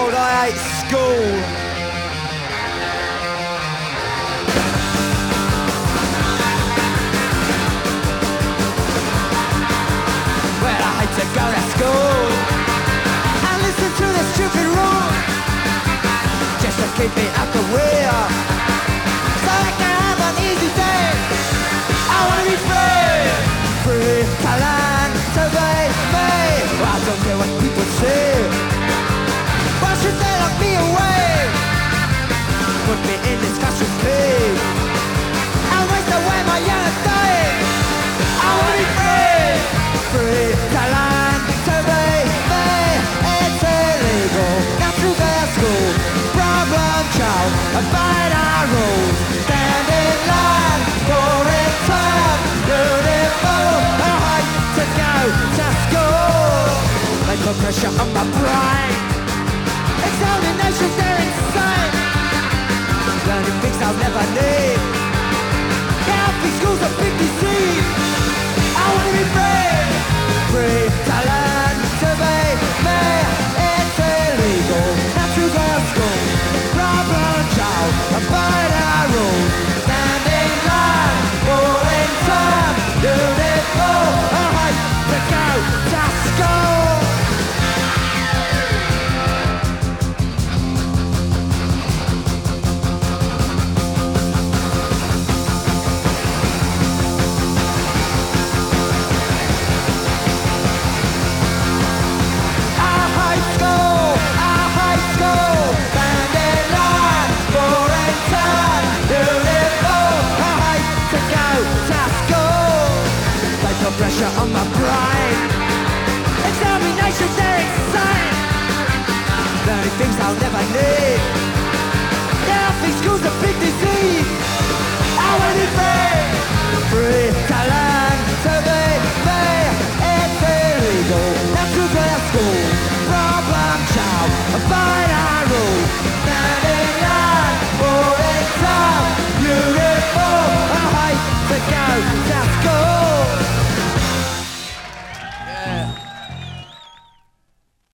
told I hate school. Well, I hate to go to school and listen to the stupid rules just to keep me at the wheel, so I can have an easy day. I wanna be free, free to learn to be me. I don't care what people say. Why should they lock me away? Put me in this classroom, please, and waste away my younger days. I wanna be free, free to learn to be me. It's illegal not to go to school. Problem child, abide our rules. Stand in line for return. Beautiful, I hate to go to school. They put pressure on my brain. Examinations, they're insane. Learning things I'll never need. Healthy school's a big disease. I wanna be free, free to learn to be me. It's illegal not to go to school. Problem child, abide our rules. Stand in line, all in time. Beautiful, I hate to go to school. Pressure on my brain. Examinations, they're insane. Learning things I'll never need. Healthy school's a big disease. I wanna be free, free to learn to be me. It's illegal not to go to school. Problem